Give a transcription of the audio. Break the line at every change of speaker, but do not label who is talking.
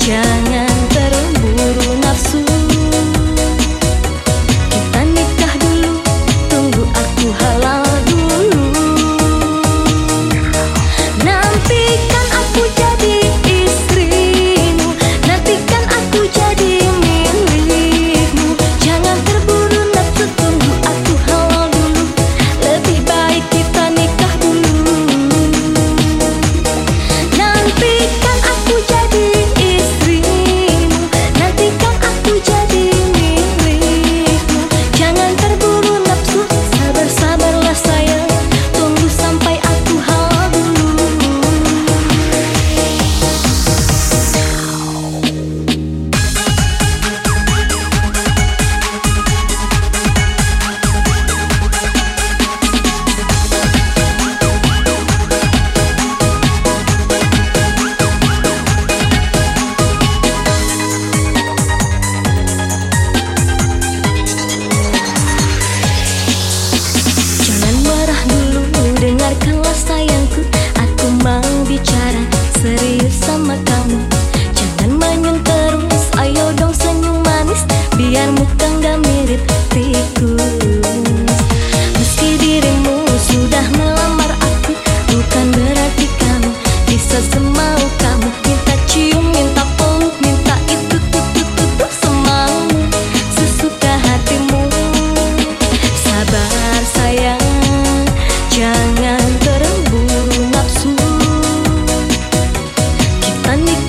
Jangan terburu nafsu. Kita nikah dulu, tunggu aku halal dulu. Nantikan aku jadi istrimu, nantikan aku jadi milikmu. Jangan terburu nafsu, tunggu aku halal dulu. Lebih baik kita nikah dulu. Nantikan aku jadi istrimu, nantikan aku jadi milikmu. Jangan terburu nafsu, sabar-sabarlah sayang, tunggu sampai aku halal dulu. Jangan marah dulu, dengarkanlah sayangku. Aku mau bicara serius sama kamu. Jangan manyun terus, ayo dong senyum manis, biar muka nggak mirip tikus. Meski dirimu sudah melamar aku, bukan berarti kamu bisa semau kamu. Minta cium, minta peluk, minta itu semaumu, sesuka hatimu. Sabar sayang, jangan terburu nafsu. Kita nikah